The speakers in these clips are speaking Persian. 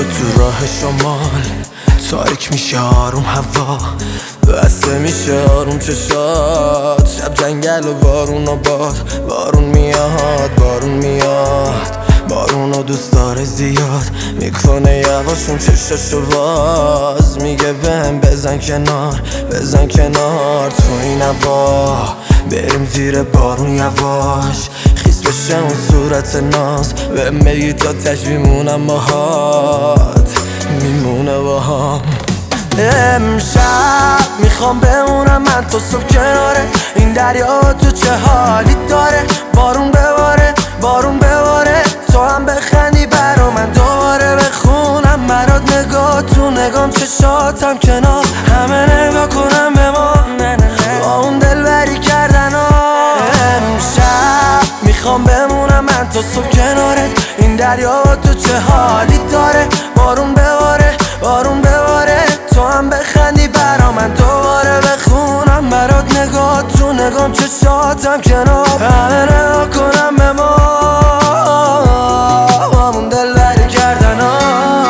تو راه شمال تاریک میشه آروم هوا، بسته میشه آروم چشات، شب جنگل و بارون و باد، بارون میاد بارون میاد، بارونو دوست داره زیاد، میکنه یواشون چشاشو باز، میگه بهم بزن کنار بزن کنار، تو این هوا بریم زیر بارون یواش، خیس بشه اون صورت ناز، به میگی تا میمونم باهات میمونه باهام. امشب میخوام بمونم من تو صبح کناره این دریا، تو چه حالی داره، بارون بباره بارون بباره، تو هم بخندی برا من دوباره بخونم برات، نگاه تو نگام چشاتم کنار همه نگاه کنم به ما با اون دلبری کردن ها. امشب میخوام بمونم من تو صبح کناره این دریا، تو چه حالی داره، بارون بباره بارون بباره، تو هم بخندی برا من دوباره بخونم برات، نگاه تو نگام چشاتم کنار همه نگاه کنم به ما همون دلبری کردن ها.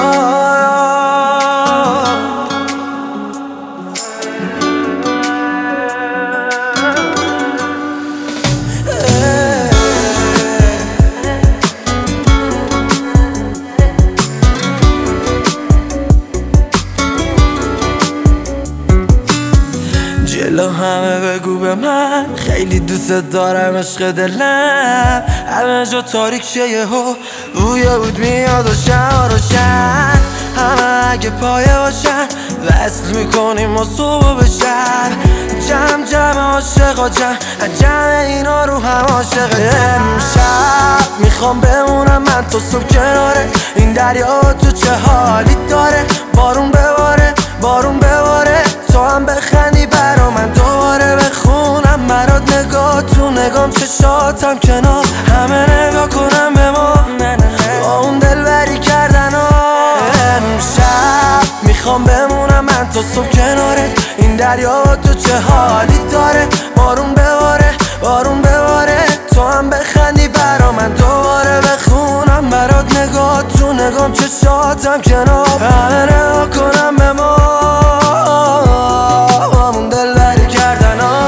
جلو همه بگو به من خیلی دوست دارم عشق دلم، همه جا تاریک شه یهو بوی بود میاد روشن، همه اگه پایه باشن وصل میکنیم و صبح به شب، جمع عاشقا جمع اینا رو هم عاشق. امشب میخوام بمونم من تو صبح کناره این دریا، تو چه حالی داره، بارون بباره بارون بباره، تو هم بخندی برا من دوباره بخونم برات، نگاه تو نگام چشاتم کنار همه نگاه کنم به ما با اون دلبری کردن ها. امشب میخوام بمونم من تو صبح کناره این دریا، تو چه حالی داره، بارون بباره بارون بباره، تو هم بخندی برا من دوباره بخونم برات، نگاه تو نگام چشاتم کنار همه نگاه کنم به ما همون دلبری کردن ها.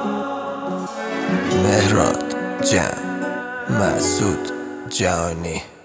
مهراد جمع مسعود جهانی.